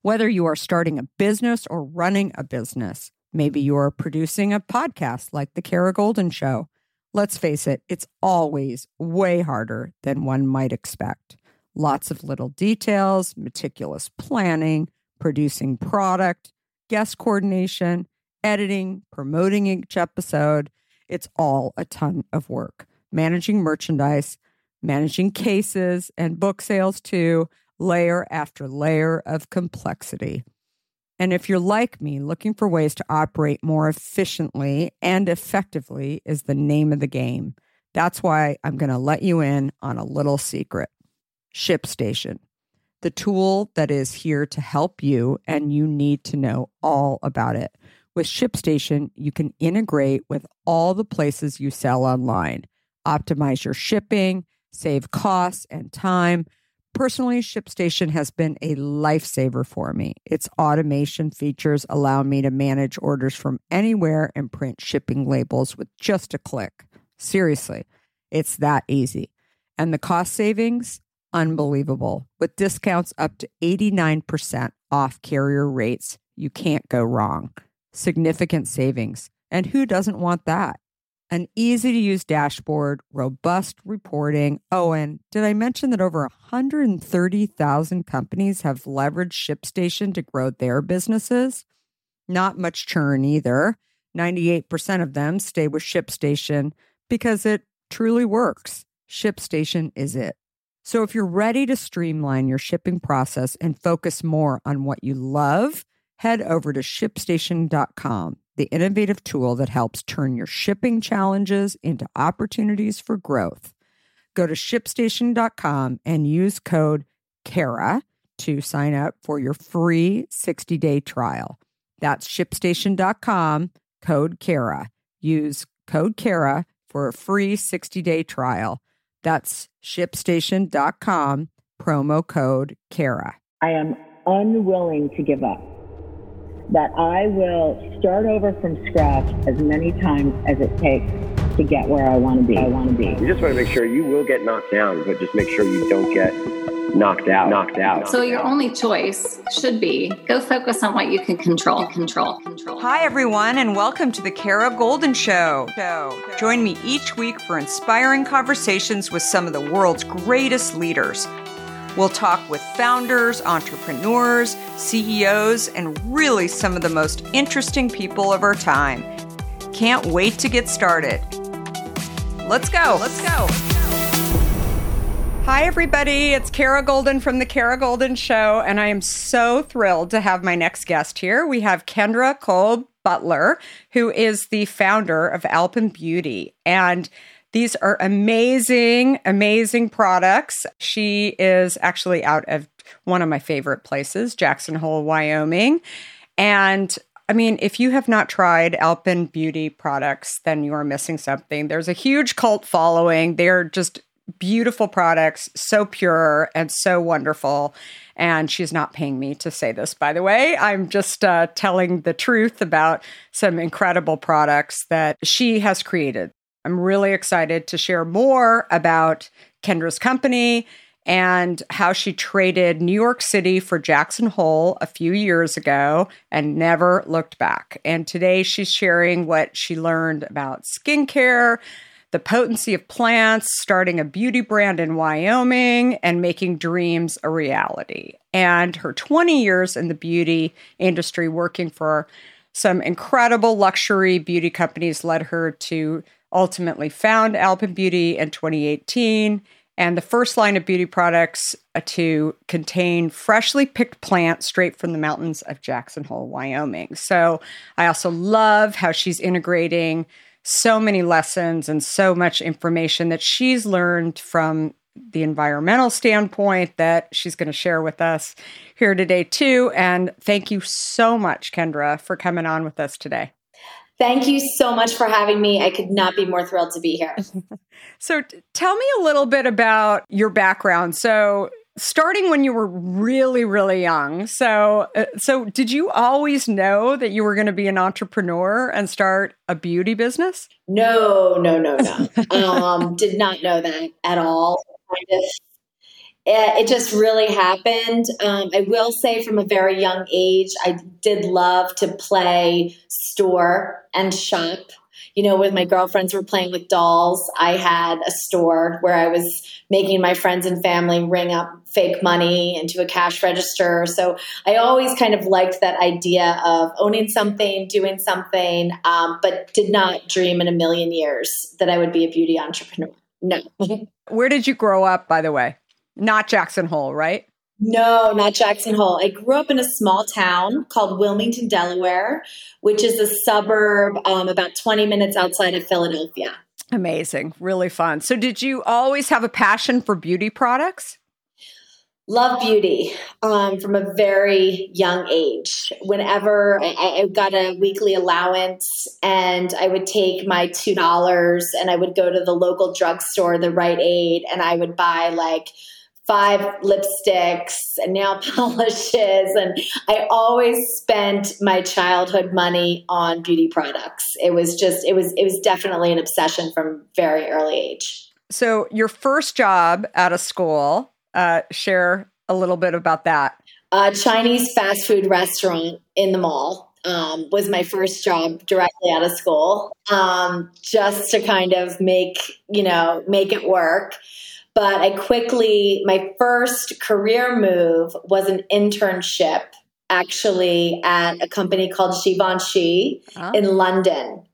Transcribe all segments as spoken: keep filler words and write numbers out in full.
Whether you are starting a business or running a business, maybe you are producing a podcast like The Kara Goldin Show. Let's face it, it's always way harder than one might expect. Lots of little details, meticulous planning, producing product, guest coordination, editing, promoting each episode. It's all a ton of work. Managing merchandise, managing cases and book sales too, layer after layer of complexity. And if you're like me, looking for ways to operate more efficiently and effectively is the name of the game. That's why I'm going to let you in on a little secret. ShipStation, the tool that is here to help you, and you need to know all about it. With ShipStation, you can integrate with all the places you sell online, optimize your shipping, save costs and time. Personally, ShipStation has been a lifesaver for me. Its automation features allow me to manage orders from anywhere and print shipping labels with just a click. Seriously, it's that easy. And the cost savings? Unbelievable. With discounts up to eighty-nine percent off carrier rates, you can't go wrong. Significant savings. And who doesn't want that? An easy-to-use dashboard, robust reporting. Oh, and did I mention that over one hundred thirty thousand companies have leveraged ShipStation to grow their businesses? Not much churn either. ninety-eight percent of them stay with ShipStation because it truly works. ShipStation is it. So if you're ready to streamline your shipping process and focus more on what you love, head over to ship station dot com. The innovative tool that helps turn your shipping challenges into opportunities for growth. Go to ship station dot com and use code KARA to sign up for your free sixty-day trial. That's ship station dot com, code KARA. Use code KARA for a free sixty-day trial. That's ship station dot com, promo code KARA. I am unwilling to give up. That I will start over from scratch as many times as it takes to get where I want to be. I want to be. You just want to make sure you will get knocked down, but just make sure you don't get knocked out. Knocked out. So your only choice should be go focus on what you can control. Control. Control. Hi, everyone, and welcome to the Kara Goldin Show. Join me each week for inspiring conversations with some of the world's greatest leaders. We'll talk with founders, entrepreneurs, C E Os, and really some of the most interesting people of our time. Can't wait to get started. Let's go. Let's go. Hi, everybody. It's Kara Goldin from The Kara Goldin Show, and I am so thrilled to have my next guest here. We have Kendra Kolb Butler, who is the founder of Alpen Beauty, and these are amazing, amazing products. She is actually out of one of my favorite places, Jackson Hole, Wyoming. And I mean, if you have not tried Alpen Beauty products, then you are missing something. There's a huge cult following. They're just beautiful products, so pure and so wonderful. And she's not paying me to say this, by the way. I'm just uh, telling the truth about some incredible products that she has created. I'm really excited to share more about Kendra's company and how she traded New York City for Jackson Hole a few years ago and never looked back. And today she's sharing what she learned about skincare, the potency of plants, starting a beauty brand in Wyoming, and making dreams a reality. And her twenty years in the beauty industry working for some incredible luxury beauty companies led her to ultimately found Alpen Beauty in twenty eighteen, and the first line of beauty products to contain freshly picked plants straight from the mountains of Jackson Hole, Wyoming. So I also love how she's integrating so many lessons and so much information that she's learned from the environmental standpoint that she's going to share with us here today too. And thank you so much, Kendra, for coming on with us today. Thank you so much for having me. I could not be more thrilled to be here. So t- tell me a little bit about your background. So starting when you were really, really young. So, uh, so did you always know that you were going to be an entrepreneur and start a beauty business? No, no, no, no. um, did not know that at all. Kind of It, it just really happened. Um, I will say from a very young age, I did love to play store and shop. You know, when my girlfriends were playing with dolls, I had a store where I was making my friends and family ring up fake money into a cash register. So I always kind of liked that idea of owning something, doing something, um, but did not dream in a million years that I would be a beauty entrepreneur. No. Where did you grow up, by the way? Not Jackson Hole, right? No, not Jackson Hole. I grew up in a small town called Wilmington, Delaware, which is a suburb um, about twenty minutes outside of Philadelphia. Amazing. Really fun. So did you always have a passion for beauty products? Love beauty um, from a very young age. Whenever I, I got a weekly allowance and I would take my two dollars and I would go to the local drugstore, the Rite Aid, and I would buy like five lipsticks and nail polishes. And I always spent my childhood money on beauty products. It was just, it was, it was definitely an obsession from very early age. So your first job out of school, uh, share a little bit about that. A Chinese fast food restaurant in the mall. Um, was my first job directly out of school, um, just to kind of make, you know, make it work. But I quickly, my first career move was an internship actually at a company called Givenchy oh. in London.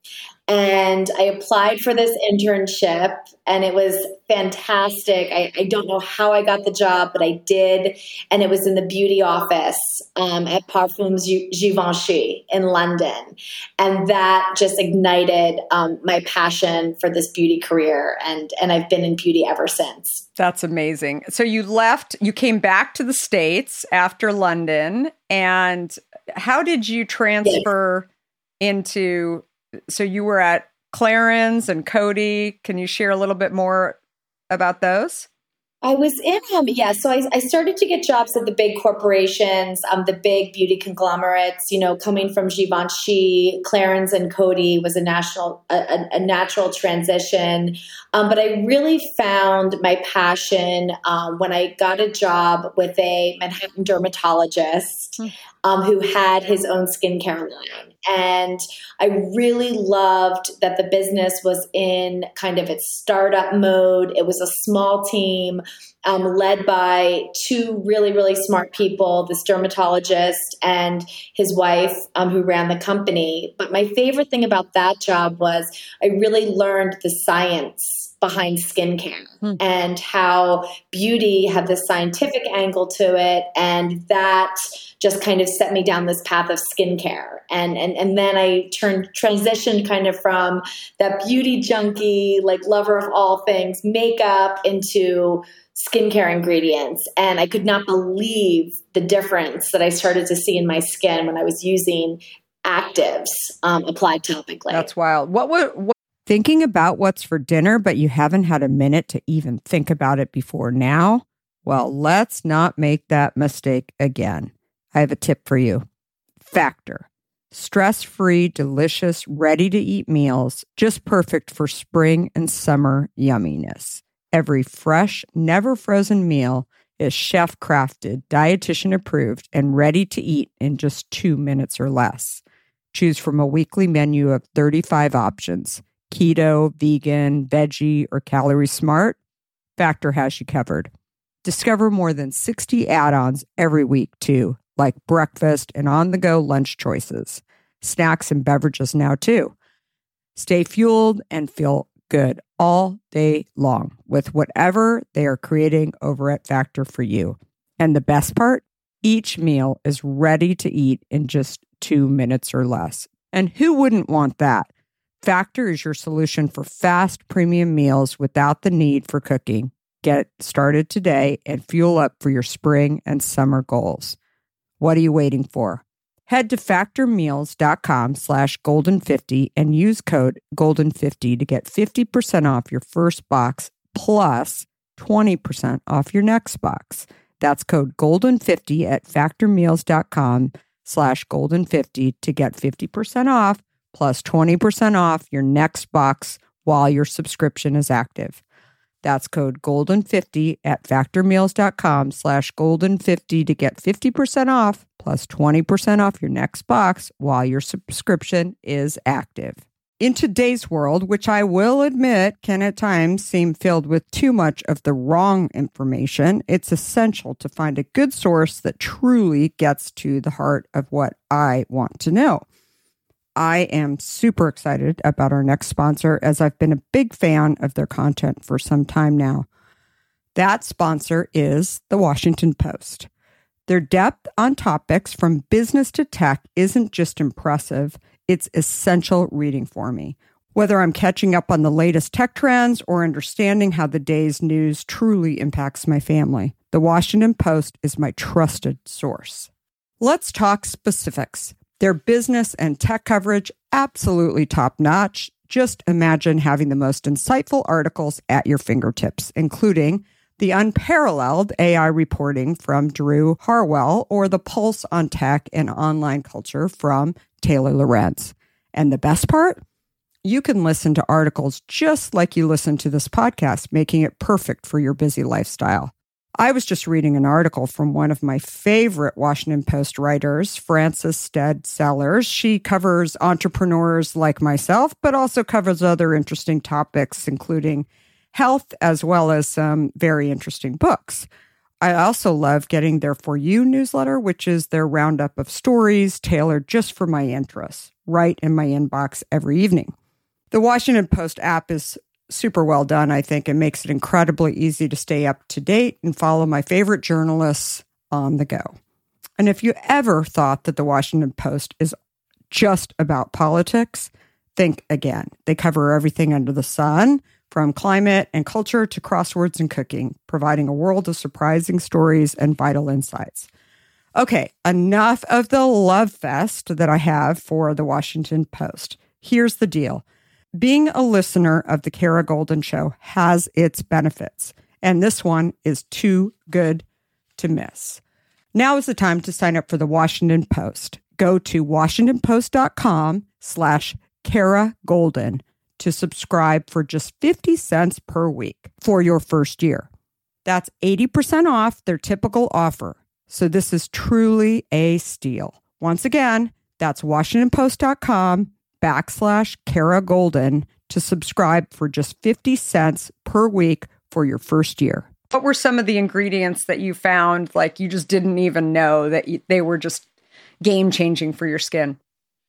And I applied for this internship and it was fantastic. I, I don't know how I got the job, but I did. And it was in the beauty office um, at Parfums Givenchy in London. And that just ignited um, my passion for this beauty career. And, and I've been in beauty ever since. That's amazing. So you left, you came back to the States after London. And how did you transfer yes. into... So you were at Clarins and Coty. Can you share a little bit more about those? I was in, um, yeah, so I, I started to get jobs at the big corporations, um, the big beauty conglomerates, you know, coming from Givenchy, Clarins and Coty was a national, a, a natural transition. Um, but I really found my passion um, when I got a job with a Manhattan dermatologist um, who had his own skincare line. And I really loved that the business was in kind of its startup mode. It was a small team um, led by two really, really smart people, this dermatologist and his wife um, who ran the company. But my favorite thing about that job was I really learned the science behind skincare hmm. and how beauty had this scientific angle to it. And that just kind of set me down this path of skincare. And, and, and then I turned, transitioned kind of from that beauty junkie, like lover of all things, makeup into skincare ingredients. And I could not believe the difference that I started to see in my skin when I was using actives um, applied topically. That's wild. What were, what- Thinking about what's for dinner, but you haven't had a minute to even think about it before now? Well, let's not make that mistake again. I have a tip for you. Factor. Stress-free, delicious, ready-to-eat meals, just perfect for spring and summer yumminess. Every fresh, never frozen meal is chef-crafted, dietitian-approved, and ready to eat in just two minutes or less. Choose from a weekly menu of thirty-five options. Keto, vegan, veggie, or calorie smart, Factor has you covered. Discover more than sixty add-ons every week, too, like breakfast and on-the-go lunch choices. Snacks and beverages now, too. Stay fueled and feel good all day long with whatever they are creating over at Factor for you. And the best part? Each meal is ready to eat in just two minutes or less. And who wouldn't want that? Factor is your solution for fast premium meals without the need for cooking. Get started today and fuel up for your spring and summer goals. What are you waiting for? Head to factormeals.com slash golden50 and use code golden fifty to get fifty percent off your first box plus twenty percent off your next box. That's code golden fifty at factormeals.com slash golden50 to get fifty percent off plus twenty percent off your next box while your subscription is active. That's code golden fifty at factormeals.com slash golden fifty to get fifty percent off plus twenty percent off your next box while your subscription is active. In today's world, which I will admit can at times seem filled with too much of the wrong information, it's essential to find a good source that truly gets to the heart of what I want to know. I am super excited about our next sponsor, as I've been a big fan of their content for some time now. That sponsor is The Washington Post. Their depth on topics from business to tech isn't just impressive, it's essential reading for me. Whether I'm catching up on the latest tech trends or understanding how the day's news truly impacts my family, The Washington Post is my trusted source. Let's talk specifics. Their business and tech coverage, absolutely top-notch. Just imagine having the most insightful articles at your fingertips, including the unparalleled A I reporting from Drew Harwell or the pulse on tech and online culture from Taylor Lorenz. And the best part? You can listen to articles just like you listen to this podcast, making it perfect for your busy lifestyle. I was just reading an article from one of my favorite Washington Post writers, Frances Stead Sellers. She covers entrepreneurs like myself, but also covers other interesting topics, including health, as well as some very interesting books. I also love getting their For You newsletter, which is their roundup of stories tailored just for my interests, right in my inbox every evening. The Washington Post app is super well done, I think, and makes it incredibly easy to stay up to date and follow my favorite journalists on the go. And if you ever thought that the Washington Post is just about politics, think again. They cover everything under the sun, from climate and culture to crosswords and cooking, providing a world of surprising stories and vital insights. Okay, enough of the love fest that I have for the Washington Post. Here's the deal. Being a listener of The Kara Goldin Show has its benefits, and this one is too good to miss. Now is the time to sign up for the Washington Post. Go to washingtonpost.com slash Kara Goldin to subscribe for just fifty cents per week for your first year. That's eighty percent off their typical offer. So this is truly a steal. Once again, that's washingtonpost.com backslash Kara Goldin to subscribe for just fifty cents per week for your first year. What were some of the ingredients that you found, like you just didn't even know that you, they were just game-changing for your skin?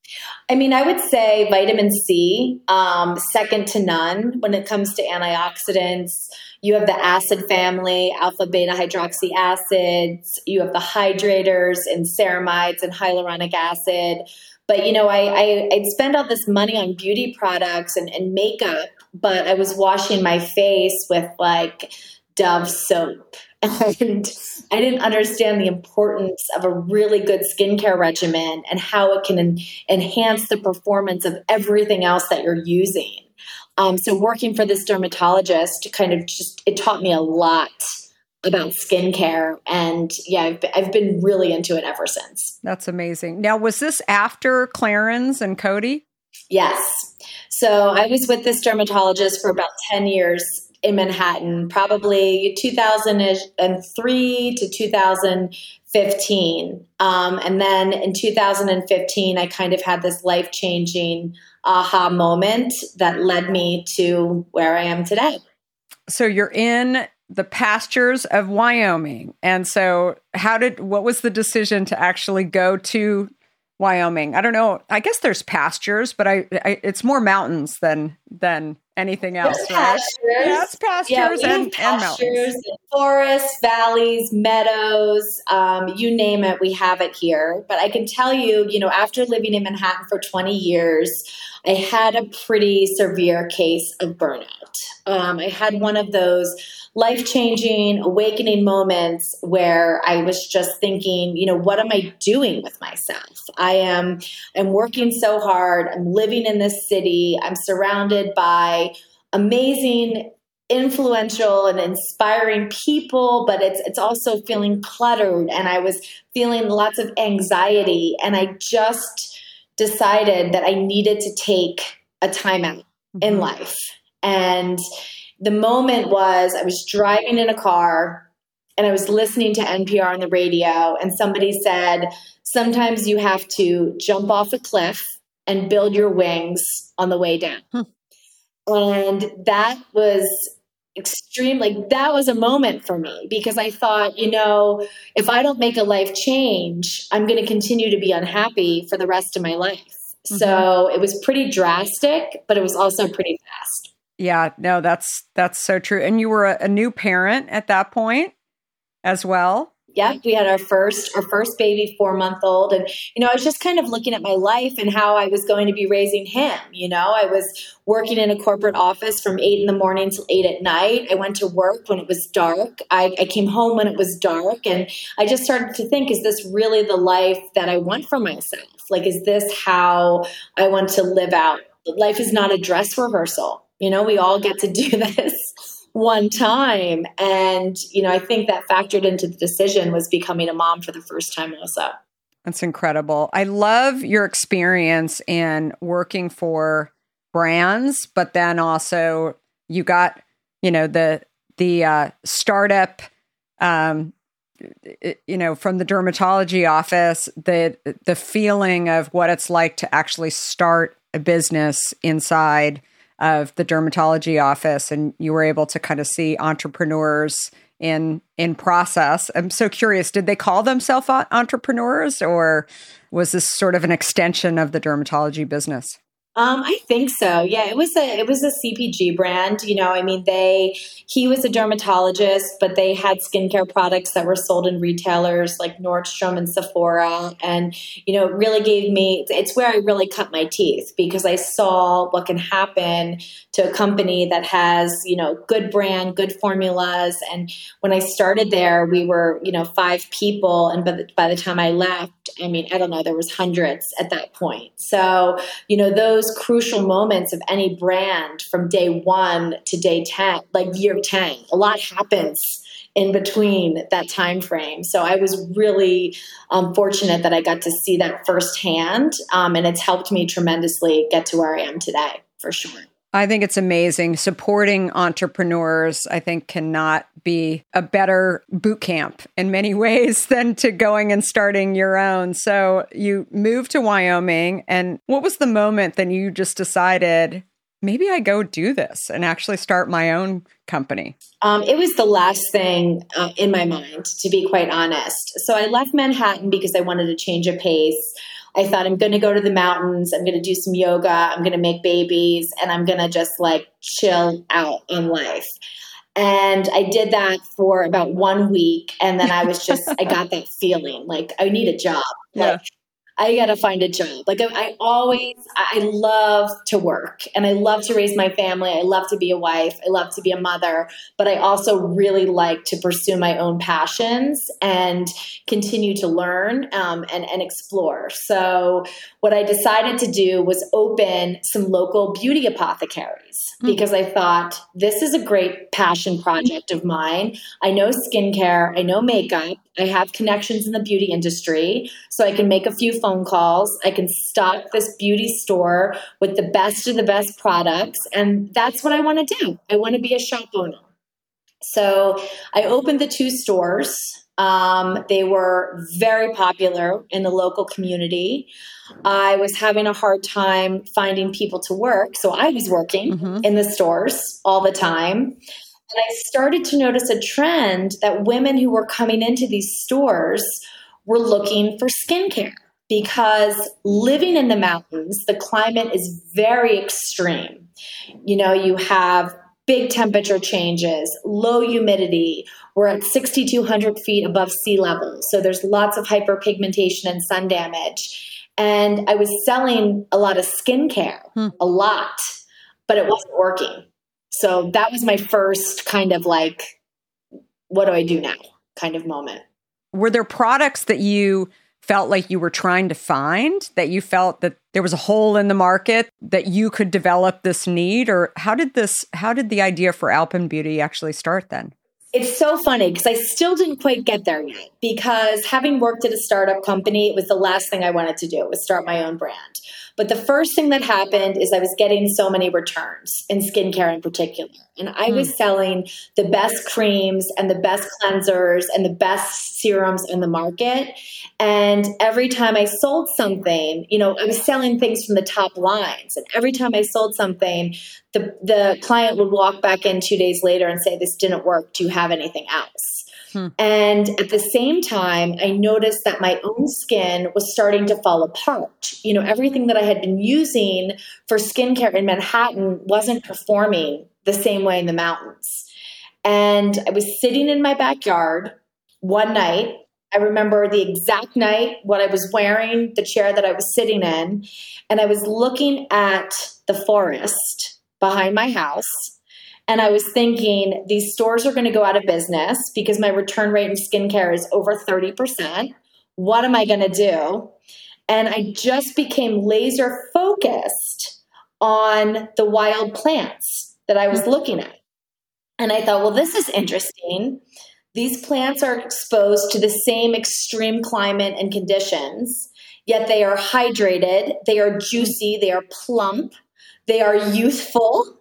I mean, I would say vitamin C, um, second to none when it comes to antioxidants. You have the acid family, alpha, beta hydroxy acids. You have the hydrators and ceramides and hyaluronic acid. But, you know, I, I, I'd spend all this money on beauty products and, and makeup, but I was washing my face with like Dove soap. And I didn't understand the importance of a really good skincare regimen and how it can en- enhance the performance of everything else that you're using. Um, so working for this dermatologist kind of just, it taught me a lot about skincare. And yeah, I've, I've been really into it ever since. That's amazing. Now, was this after Clarins and Coty? Yes. So I was with this dermatologist for about ten years in Manhattan, probably two thousand three to two thousand fifteen. Um, and then in two thousand fifteen, I kind of had this life-changing aha moment that led me to where I am today. So you're in the pastures of Wyoming. And so how did, what was the decision to actually go to Wyoming? I don't know. I guess there's pastures, but I, I it's more mountains than than anything else. There's right? pastures. Yeah, it's pastures yeah, we and, have pastures, and mountains. and forests, valleys, meadows, um, you name it, we have it here. But I can tell you, you know, after living in Manhattan for twenty years, I had a pretty severe case of burnout. Um, I had one of those life-changing, awakening moments where I was just thinking, you know, what am I doing with myself? I am I'm working so hard. I'm living in this city. I'm surrounded by amazing, influential and inspiring people, but it's it's also feeling cluttered. And I was feeling lots of anxiety. And I just decided that I needed to take a time out mm-hmm. in life. And the moment was I was driving in a car and I was listening to N P R on the radio, and somebody said, sometimes you have to jump off a cliff and build your wings on the way down. Hmm. And that was extreme. Like that was a moment for me because I thought, you know, if I don't make a life change, I'm going to continue to be unhappy for the rest of my life. Mm-hmm. So it was pretty drastic, but it was also pretty fast. Yeah, no, that's, that's so true. And you were a, a new parent at that point as well. Yeah, we had our first, our first baby, four month old. And, you know, I was just kind of looking at my life and how I was going to be raising him. You know, I was working in a corporate office from eight in the morning till eight at night. I went to work when it was dark. I, I came home when it was dark. And I just started to think, is this really the life that I want for myself? Like, is this how I want to live out? Life is not a dress rehearsal. You know, we all get to do this one time. And, you know, I think that factored into the decision was becoming a mom for the first time also. That's incredible. I love your experience in working for brands, but then also you got, you know, the, the uh, startup, um, you know, from the dermatology office, the, the feeling of what it's like to actually start a business inside of the dermatology office, and you were able to kind of see entrepreneurs in in process. I'm so curious, did they call themselves entrepreneurs, or was this sort of an extension of the dermatology business? Um, I think so. Yeah, it was a it was a C P G brand. You know, I mean, they he was a dermatologist, but they had skincare products that were sold in retailers like Nordstrom and Sephora, and you know, it really gave me. It's where I really cut my teeth because I saw what can happen to a company that has, you know, good brand, good formulas. And when I started there, we were, you know, five people, and by the, by the time I left, I mean, I don't know, there was hundreds at that point. So, you know, those crucial moments of any brand from day one to day ten, like year ten, a lot happens in between that time frame. So I was really um, fortunate that I got to see that firsthand, um, and it's helped me tremendously get to where I am today, for sure. I think it's amazing. Supporting entrepreneurs, I think, cannot be a better boot camp in many ways than to going and starting your own. So you moved to Wyoming, and what was the moment that you just decided, maybe I go do this and actually start my own company? Um, it was the last thing uh, in my mind, to be quite honest. So I left Manhattan because I wanted to change a pace. I thought, I'm going to go to the mountains. I'm going to do some yoga. I'm going to make babies, and I'm going to just like chill out in life. And I did that for about one week. And then I was just, I got that feeling like I need a job. Yeah. Like, I got to find a job. Like I, I always, I love to work, and I love to raise my family. I love to be a wife. I love to be a mother, but I also really like to pursue my own passions and continue to learn um, and, and explore. So what I decided to do was open some local beauty apothecaries mm-hmm. because I thought this is a great passion project of mine. I know skincare. I know makeup. I have connections in the beauty industry, so I can make a few phone calls. I can stock this beauty store with the best of the best products, and that's what I want to do. I want to be a shop owner. So I opened the two stores. Um, they were very popular in the local community. I was having a hard time finding people to work, so I was working mm-hmm. in the stores all the time. And I started to notice a trend that women who were coming into these stores were looking for skincare because living in the mountains, the climate is very extreme. You know, you have big temperature changes, low humidity. We're at six thousand two hundred feet above sea level. So there's lots of hyperpigmentation and sun damage. And I was selling a lot of skincare, hmm. a lot, but it wasn't working. So that was my first kind of like, what do I do now kind of moment. Were there products that you felt like you were trying to find, that you felt that there was a hole in the market, that you could develop this need? Or how did this, how did the idea for Alpen Beauty actually start then? It's so funny because I still didn't quite get there yet, because having worked at a startup company, it was the last thing I wanted to do was start my own brand. But the first thing that happened is I was getting so many returns in skincare in particular. And I was selling the best creams and the best cleansers and the best serums in the market. And every time I sold something, you know, I was selling things from the top lines. And every time I sold something, the, the client would walk back in two days later and say, this didn't work. Do you have anything else? Hmm. And at the same time, I noticed that my own skin was starting to fall apart. You know, everything that I had been using for skincare in Manhattan wasn't performing the same way in the mountains. And I was sitting in my backyard one night. I remember the exact night, what I was wearing, the chair that I was sitting in, and I was looking at the forest behind my house. And I was thinking, these stores are going to go out of business because my return rate in skincare is over thirty percent. What am I going to do? And I just became laser focused on the wild plants that I was looking at. And I thought, well, this is interesting. These plants are exposed to the same extreme climate and conditions, yet they are hydrated, they are juicy, they are plump, they are youthful.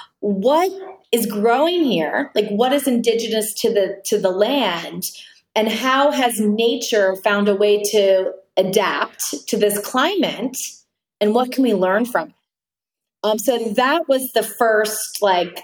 What is growing here? Like, what is indigenous to the to the land? And how has nature found a way to adapt to this climate? And what can we learn from it? Um, so that was the first, like,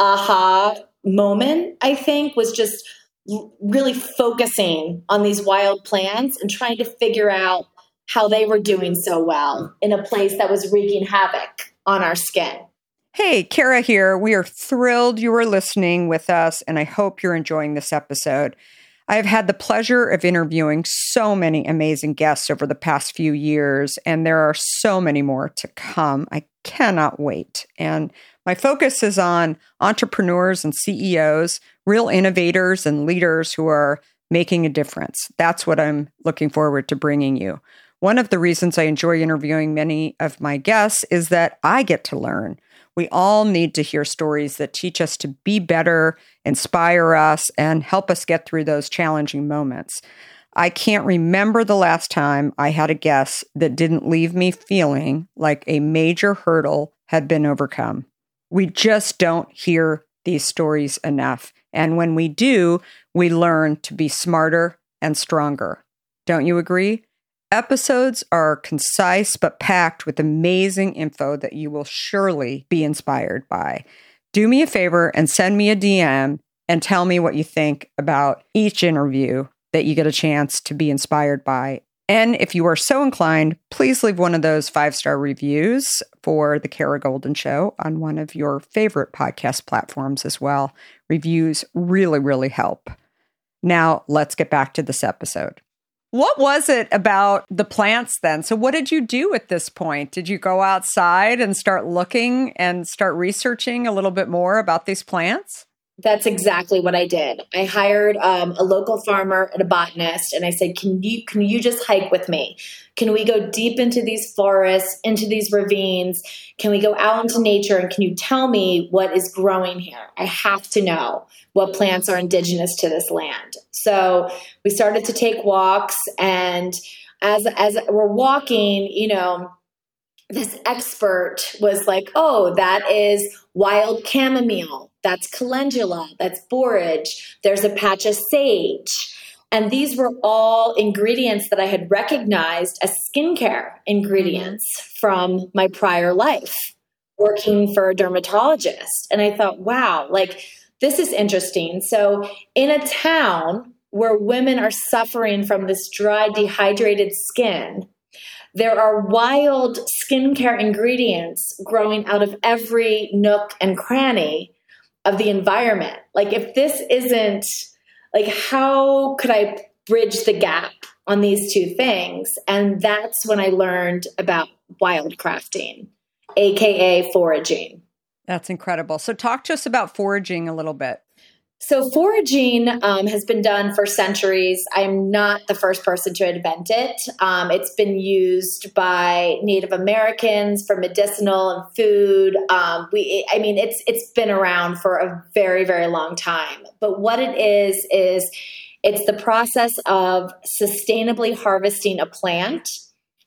aha moment, I think, was just really focusing on these wild plants and trying to figure out how they were doing so well in a place that was wreaking havoc on our skin. Hey, Kara here. We are thrilled you are listening with us, and I hope you're enjoying this episode. I have had the pleasure of interviewing so many amazing guests over the past few years, and there are so many more to come. I cannot wait. And my focus is on entrepreneurs and C E Os, real innovators and leaders who are making a difference. That's what I'm looking forward to bringing you. One of the reasons I enjoy interviewing many of my guests is that I get to learn. We all need to hear stories that teach us to be better, inspire us, and help us get through those challenging moments. I can't remember the last time I had a guest that didn't leave me feeling like a major hurdle had been overcome. We just don't hear these stories enough. And when we do, we learn to be smarter and stronger. Don't you agree? Episodes are concise but packed with amazing info that you will surely be inspired by. Do me a favor and send me a D M and tell me what you think about each interview that you get a chance to be inspired by. And if you are so inclined, please leave one of those five-star reviews for The Kara Goldin Show on one of your favorite podcast platforms as well. Reviews really, really help. Now, let's get back to this episode. What was it about the plants then? So what did you do at this point? Did you go outside and start looking and start researching a little bit more about these plants? That's exactly what I did. I hired um, a local farmer and a botanist, and I said, can you can you just hike with me? Can we go deep into these forests, into these ravines? Can we go out into nature, and can you tell me what is growing here? I have to know what plants are indigenous to this land. So we started to take walks, and as as we're walking, you know, this expert was like, oh, that is wild chamomile. That's calendula. That's borage. There's a patch of sage. And these were all ingredients that I had recognized as skincare ingredients from my prior life, working for a dermatologist. And I thought, wow, like, this is interesting. So in a town where women are suffering from this dry, dehydrated skin, there are wild skincare ingredients growing out of every nook and cranny of the environment. Like, if this isn't, like, how could I bridge the gap on these two things? And that's when I learned about wild crafting, A K A foraging. That's incredible. So talk to us about foraging a little bit. So foraging um, has been done for centuries. I'm not the first person to invent it. Um, it's been used by Native Americans for medicinal and food. Um, we, I mean, it's it's been around for a very, very long time. But what it is, is it's the process of sustainably harvesting a plant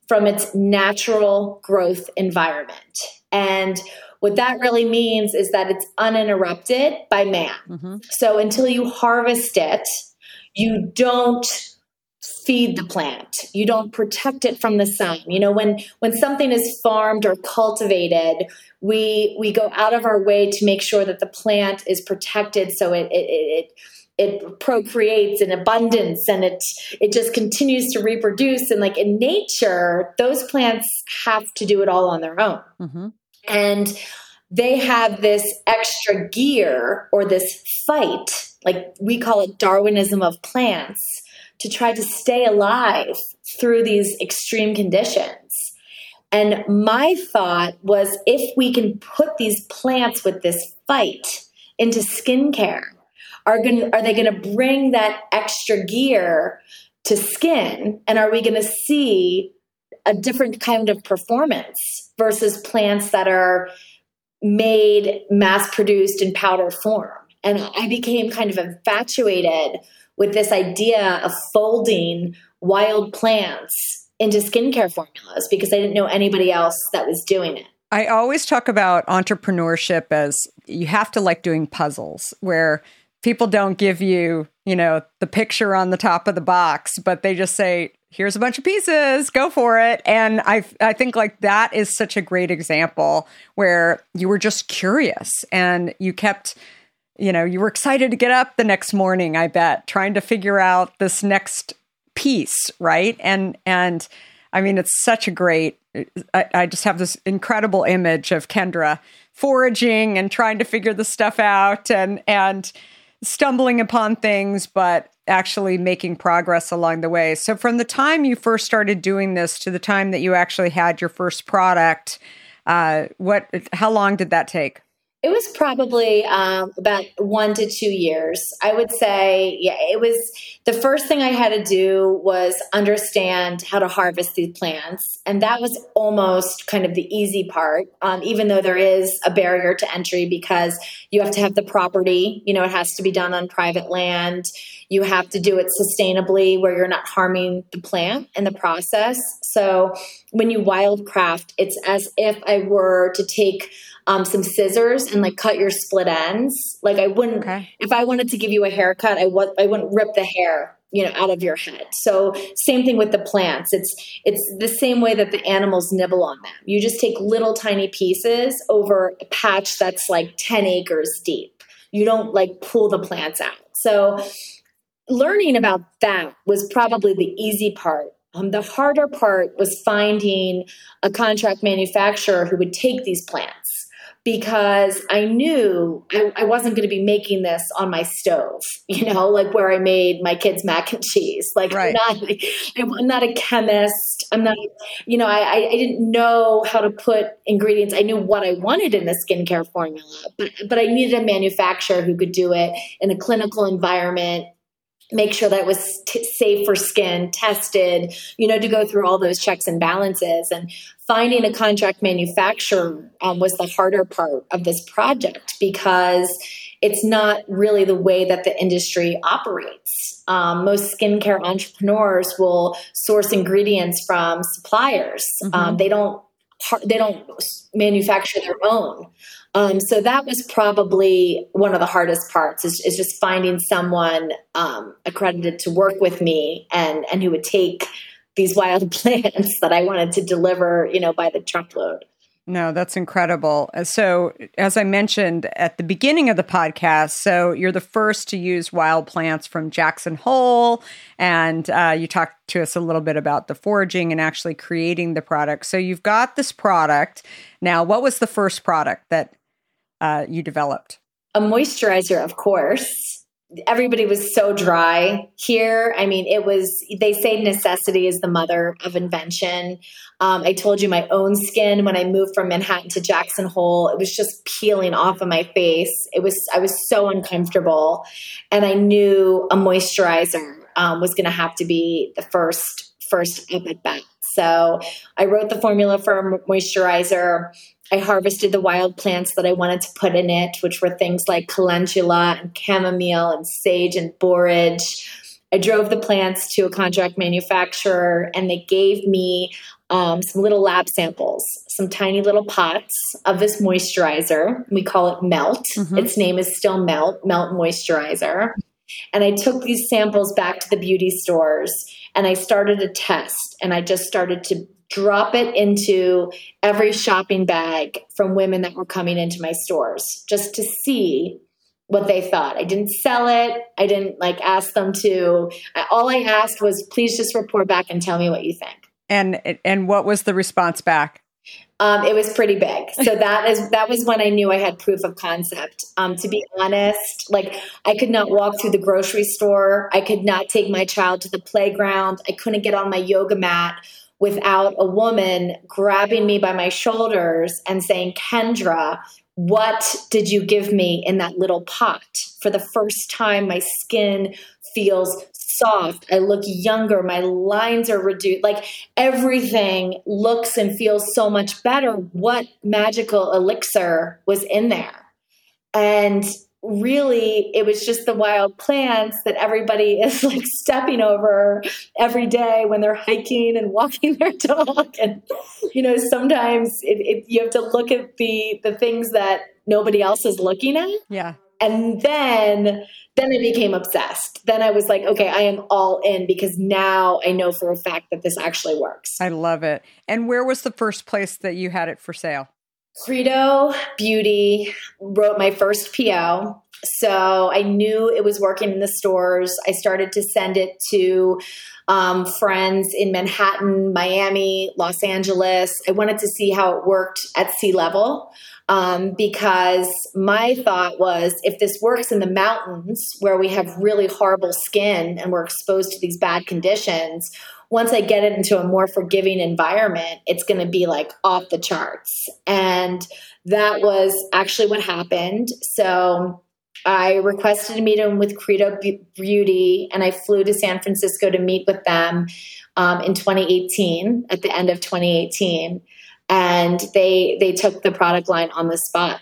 from its natural growth environment. And what that really means is that it's uninterrupted by man. Mm-hmm. So until you harvest it, you don't feed the plant. You don't protect it from the sun. You know, when when something is farmed or cultivated, we we go out of our way to make sure that the plant is protected, so it it it, it procreates in abundance, and it it just continues to reproduce. And like in nature, those plants have to do it all on their own. Mm-hmm. And they have this extra gear or this fight, like we call it Darwinism of plants, to try to stay alive through these extreme conditions. And my thought was, if we can put these plants with this fight into skincare, are going are they going to bring that extra gear to skin? And are we going to see a different kind of performance versus plants that are made, mass-produced in powder form? And I became kind of infatuated with this idea of folding wild plants into skincare formulas because I didn't know anybody else that was doing it. I always talk about entrepreneurship as you have to like doing puzzles where people don't give you, you know, the picture on the top of the box, but they just say, here's a bunch of pieces, go for it. And I I think like that is such a great example where you were just curious and you kept, you know, you were excited to get up the next morning, I bet, trying to figure out this next piece, right? And, and I mean, it's such a great, I, I just have this incredible image of Kendra foraging and trying to figure the stuff out and, and stumbling upon things, but actually making progress along the way. So from the time you first started doing this to the time that you actually had your first product, uh, what, how long did that take? It was probably um, about one to two years. I would say, yeah, it was the first thing I had to do was understand how to harvest these plants. And that was almost kind of the easy part, um, even though there is a barrier to entry because you have to have the property. You know, it has to be done on private land. You have to do it sustainably where you're not harming the plant in the process. So when you wildcraft, it's as if I were to take Um, some scissors and like cut your split ends. Like I wouldn't, okay. If I wanted to give you a haircut, I, w- I wouldn't rip the hair, you know, out of your head. So same thing with the plants. It's, it's the same way that the animals nibble on them. You just take little tiny pieces over a patch that's like ten acres deep. You don't like pull the plants out. So learning about that was probably the easy part. Um, the harder part was finding a contract manufacturer who would take these plants. Because I knew I, I wasn't going to be making this on my stove, you know, like where I made my kids' mac and cheese. Like right. I'm, not, I'm not a chemist. I'm not, you know, I, I didn't know how to put ingredients. I knew what I wanted in the skincare formula, but, but I needed a manufacturer who could do it in a clinical environment, make sure that it was t- safe for skin, tested, you know, to go through all those checks and balances. And finding a contract manufacturer um, was the harder part of this project because it's not really the way that the industry operates. Um, most skincare entrepreneurs will source ingredients from suppliers. Mm-hmm. Um, they don't they don't manufacture their own. Um, so that was probably one of the hardest parts is, is just finding someone um, accredited to work with me and, and who would take these wild plants that I wanted to deliver, you know, by the truckload. No, that's incredible. So as I mentioned at the beginning of the podcast, so you're the first to use wild plants from Jackson Hole. And uh, you talked to us a little bit about the foraging and actually creating the product. So you've got this product. Now, what was the first product that uh, you developed? A moisturizer, of course. Everybody was so dry here. I mean, it was, they say necessity is the mother of invention. Um, I told you my own skin when I moved from Manhattan to Jackson Hole, it was just peeling off of my face. It was, I was so uncomfortable. And I knew a moisturizer um, was going to have to be the first, first up at bat. So I wrote the formula for a moisturizer. I harvested the wild plants that I wanted to put in it, which were things like calendula and chamomile and sage and borage. I drove the plants to a contract manufacturer and they gave me um, some little lab samples, some tiny little pots of this moisturizer. We call it Melt. Mm-hmm. Its name is still Melt, Melt Moisturizer. And I took these samples back to the beauty stores and I started a test, and I just started to drop it into every shopping bag from women that were coming into my stores just to see what they thought. I didn't sell it. I didn't like ask them to. All I asked was, please just report back and tell me what you think. And and what was the response back? Um, it was pretty big. So that is that was when I knew I had proof of concept. Um, to be honest, like I could not walk through the grocery store. I could not take my child to the playground. I couldn't get on my yoga mat without a woman grabbing me by my shoulders and saying, Kendra, what did you give me in that little pot? For the first time, my skin feels soft. I look younger. My lines are reduced. Like everything looks and feels so much better. What magical elixir was in there? And really, it was just the wild plants that everybody is like stepping over every day when they're hiking and walking their dog. And, you know, sometimes it, it, you have to look at the the things that nobody else is looking at. Yeah. And then, then I became obsessed. Then I was like, okay, I am all in because now I know for a fact that this actually works. I love it. And where was the first place that you had it for sale? Credo Beauty wrote my first P O. So I knew it was working in the stores. I started to send it to um, friends in Manhattan, Miami, Los Angeles. I wanted to see how it worked at sea level. Um, because my thought was, if this works in the mountains where we have really horrible skin and we're exposed to these bad conditions, once I get it into a more forgiving environment, it's going to be like off the charts. And that was actually what happened. So I requested a meeting with Credo Beauty, and I flew to San Francisco to meet with them um, in twenty eighteen, at the end of twenty eighteen. And they they took the product line on the spot.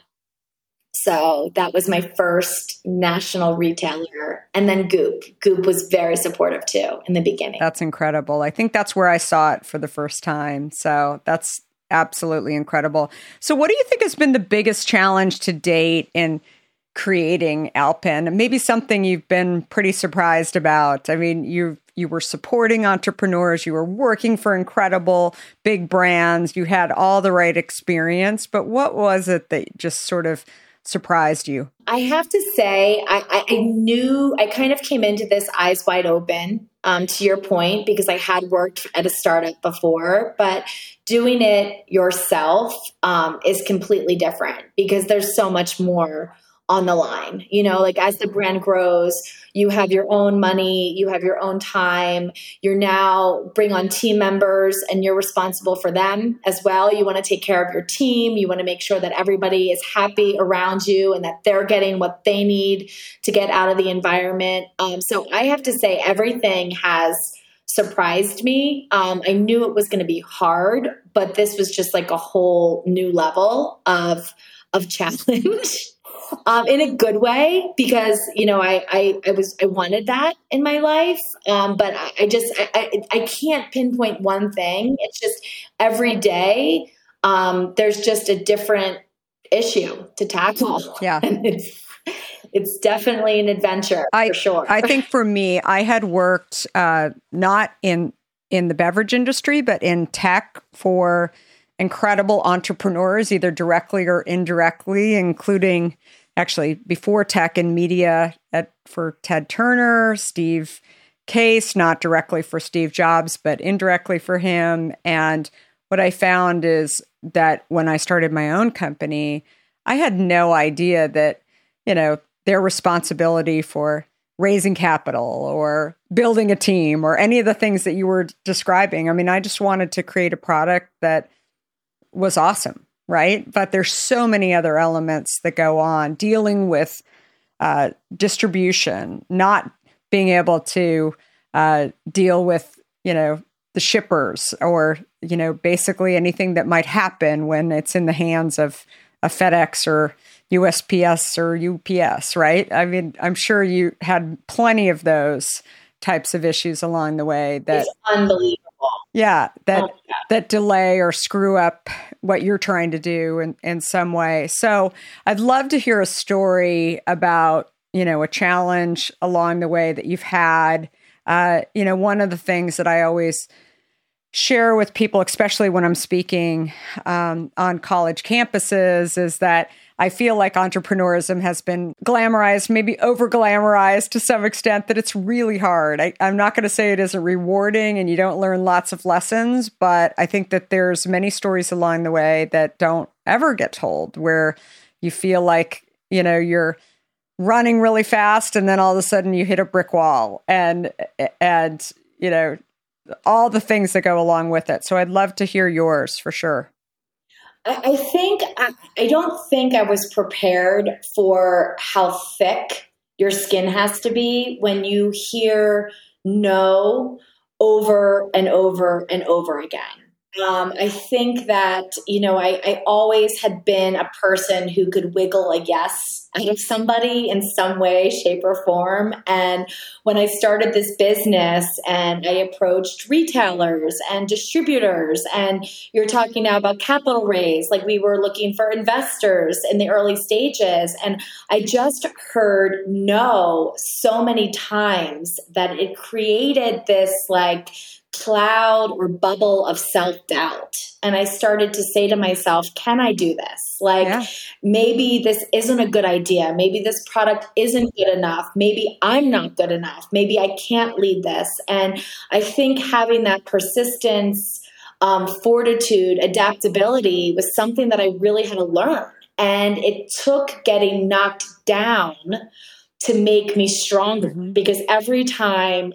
So that was my first national retailer. And then Goop. Goop was very supportive too in the beginning. That's incredible. I think that's where I saw it for the first time. So that's absolutely incredible. So what do you think has been the biggest challenge to date in creating Alpen? Maybe something you've been pretty surprised about. I mean, you you were supporting entrepreneurs, you were working for incredible big brands, you had all the right experience, but what was it that just sort of surprised you? I have to say, I, I knew, I kind of came into this eyes wide open, um, to your point, because I had worked at a startup before, but doing it yourself um, is completely different because there's so much more on the line. You know, like as the brand grows, you have your own money, you have your own time, you're now bring on team members and you're responsible for them as well. You want to take care of your team. You want to make sure that everybody is happy around you and that they're getting what they need to get out of the environment. Um, so I have to say everything has surprised me. Um, I knew it was going to be hard, but this was just like a whole new level of, of challenge. Um, in a good way, because, you know, I, I, I was, I wanted that in my life. Um, but I, I just, I, I, I can't pinpoint one thing. It's just every day, um, there's just a different issue to tackle. Yeah. And it's, it's definitely an adventure I, for sure. I think for me, I had worked, uh, not in, in the beverage industry, but in tech for incredible entrepreneurs, either directly or indirectly, including actually before tech and media at, for Ted Turner, Steve Case, not directly for Steve Jobs, but indirectly for him. And what I found is that when I started my own company, I had no idea that, you know, their responsibility for raising capital or building a team or any of the things that you were describing. I mean, I just wanted to create a product that was awesome, right? But there's so many other elements that go on, dealing with uh, distribution, not being able to uh, deal with, you know, the shippers or, you know, basically anything that might happen when it's in the hands of a FedEx or U S P S or U P S, right? I mean, I'm sure you had plenty of those types of issues along the way. That it's unbelievable. Yeah, that Oh, yeah. that delay or screw up what you're trying to do in, in some way. So I'd love to hear a story about, you know, a challenge along the way that you've had. Uh, you know, one of the things that I always share with people, especially when I'm speaking um, on college campuses, is that I feel like entrepreneurism has been glamorized, maybe over glamorized to some extent, that it's really hard. I, I'm not going to say it isn't rewarding and you don't learn lots of lessons, but I think that there's many stories along the way that don't ever get told, where you feel like, you know, you're running really fast and then all of a sudden you hit a brick wall and, and, you know, all the things that go along with it. So I'd love to hear yours for sure. I think, I, I don't think I was prepared for how thick your skin has to be when you hear no over and over and over again. Um, I think that, you know, I, I always had been a person who could wiggle a yes out of somebody in some way, shape, or form. And when I started this business and I approached retailers and distributors, and you're talking now about capital raise, like we were looking for investors in the early stages. And I just heard no so many times that it created this like cloud or bubble of self-doubt. And I started to say to myself, can I do this? Like, yeah. maybe this isn't a good idea. Maybe this product isn't good enough. Maybe I'm not good enough. Maybe I can't lead this. And I think having that persistence, um, fortitude, adaptability was something that I really had to learn. And it took getting knocked down to make me stronger, mm-hmm. because every time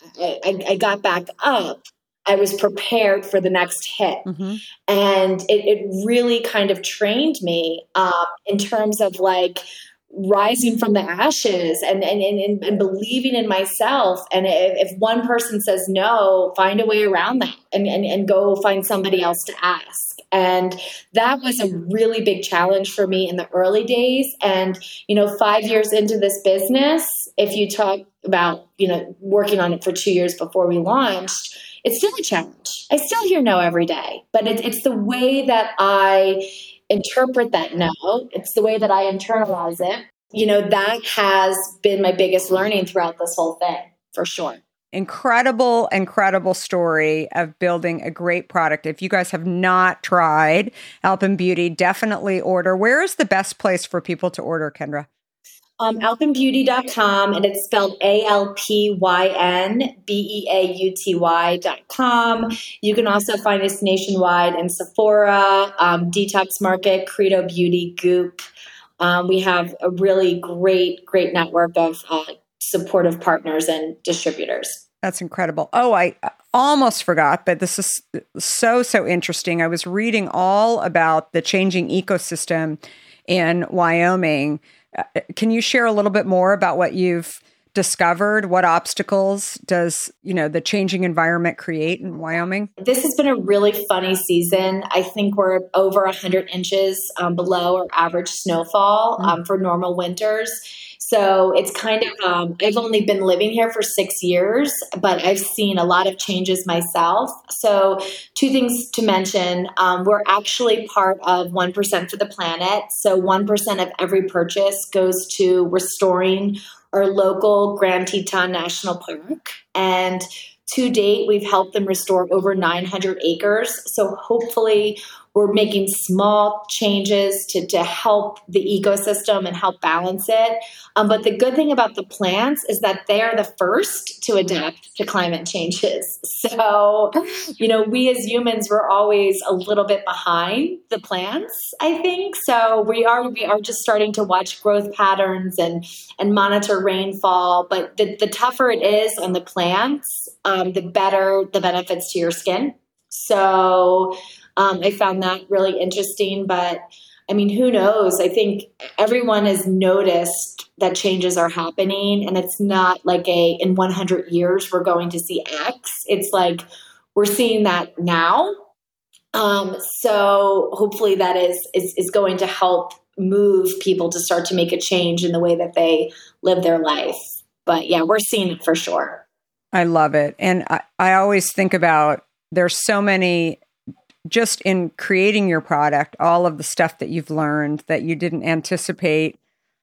I, I got back up, I was prepared for the next hit. Mm-hmm. And it, it really kind of trained me um, in terms of like rising from the ashes and, and, and, and believing in myself. And if, if one person says no, find a way around that and, and, and go find somebody else to ask. And that was a really big challenge for me in the early days. And, you know, five years into this business, if you talk about, you know, working on it for two years before we launched, it's still a challenge. I still hear no every day, but it, it's the way that I interpret that no. It's the way that I internalize it. You know, that has been my biggest learning throughout this whole thing, for sure. Incredible, incredible story of building a great product. If you guys have not tried Alpyn Beauty, definitely order. Where is the best place for people to order, Kendra? Um, alpyn beauty dot com, and it's spelled A L P Y N B E A U T Y dot com. You can also find us nationwide in Sephora, um, Detox Market, Credo Beauty, Goop. Um, we have a really great, great network of uh, supportive partners and distributors. That's incredible. Oh, I almost forgot, but this is so, so interesting. I was reading all about the changing ecosystem in Wyoming. Uh, can you share a little bit more about what you've discovered? What obstacles does, you know, the changing environment create in Wyoming? This has been a really funny season. I think we're over one hundred inches um, below our average snowfall um, for normal winters. So it's kind of, um, I've only been living here for six years, but I've seen a lot of changes myself. So two things to mention. Um, we're actually part of one percent for the Planet. So one percent of every purchase goes to restoring our local Grand Teton National Park. And to date, we've helped them restore over nine hundred acres. So hopefully we're making small changes to, to help the ecosystem and help balance it. Um, but the good thing about the plants is that they are the first to adapt to climate changes. So, you know, we as humans, we're always a little bit behind the plants, I think. So we are we are just starting to watch growth patterns and, and monitor rainfall. But the, the tougher it is on the plants, um, the better the benefits to your skin. So um, I found that really interesting. But I mean, who knows? I think everyone has noticed that changes are happening, and it's not like a, in one hundred years, we're going to see X. It's like, we're seeing that now. Um, so hopefully that is, is, is going to help move people to start to make a change in the way that they live their life. But yeah, we're seeing it for sure. I love it. And I, I always think about, there's so many, just in creating your product, all of the stuff that you've learned that you didn't anticipate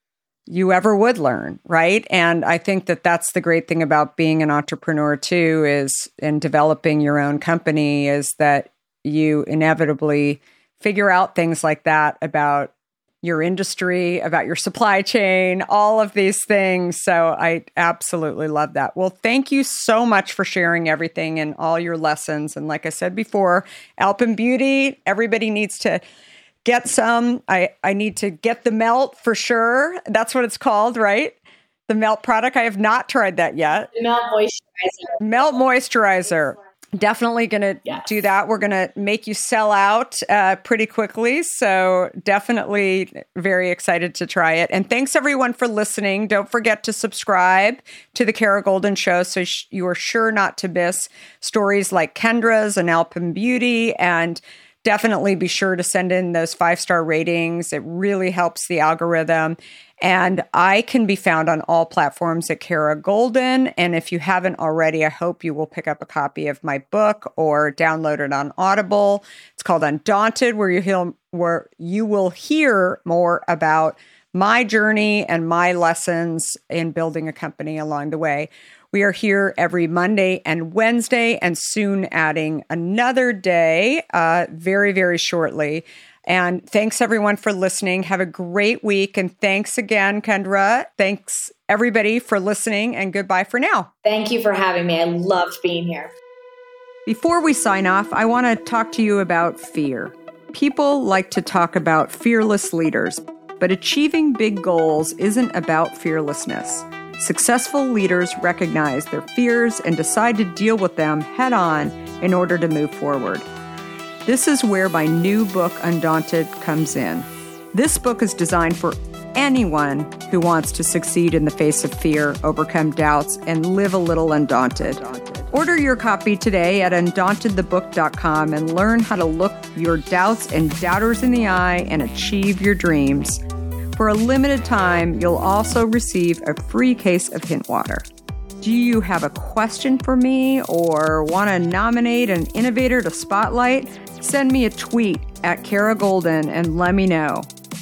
you ever would learn, right? And I think that that's the great thing about being an entrepreneur too, is in developing your own company, is that you inevitably figure out things like that about your industry, about your supply chain, all of these things. So I absolutely love that. Well, thank you so much for sharing everything and all your lessons. And like I said before, Alpen Beauty, everybody needs to get some. I, I need to get the Melt for sure. That's what it's called, right? The Melt product. I have not tried that yet. Melt moisturizer. Melt moisturizer. Definitely going to yes. do that. We're going to make you sell out uh, pretty quickly. So definitely very excited to try it. And thanks everyone for listening. Don't forget to subscribe to the Kara Goldin Show so sh- you are sure not to miss stories like Kendra's and Alpen Beauty. And definitely be sure to send in those five-star ratings. It really helps the algorithm. And I can be found on all platforms at Kara Goldin. And if you haven't already, I hope you will pick up a copy of my book or download it on Audible. It's called Undaunted, where you hear, where you will hear more about my journey and my lessons in building a company along the way. We are here every Monday and Wednesday, and soon adding another day uh, very, very shortly. And thanks everyone for listening. Have a great week. And thanks again, Kendra. Thanks everybody for listening, and goodbye for now. Thank you for having me. I loved being here. Before we sign off, I want to talk to you about fear. People like to talk about fearless leaders, but achieving big goals isn't about fearlessness. Successful leaders recognize their fears and decide to deal with them head on in order to move forward. This is where my new book, Undaunted, comes in. This book is designed for anyone who wants to succeed in the face of fear, overcome doubts, and live a little undaunted. Order your copy today at undaunted the book dot com and learn how to look your doubts and doubters in the eye and achieve your dreams. For a limited time, you'll also receive a free case of Hint Water. Do you have a question for me or want to nominate an innovator to spotlight? Send me a tweet at Kara Goldin and let me know.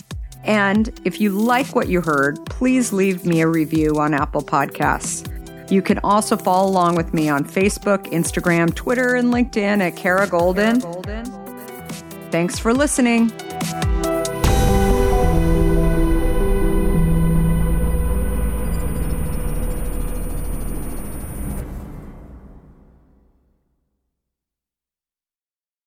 And if you like what you heard, please leave me a review on Apple Podcasts. You can also follow along with me on Facebook, Instagram, Twitter, and LinkedIn at Kara Goldin. Thanks for listening.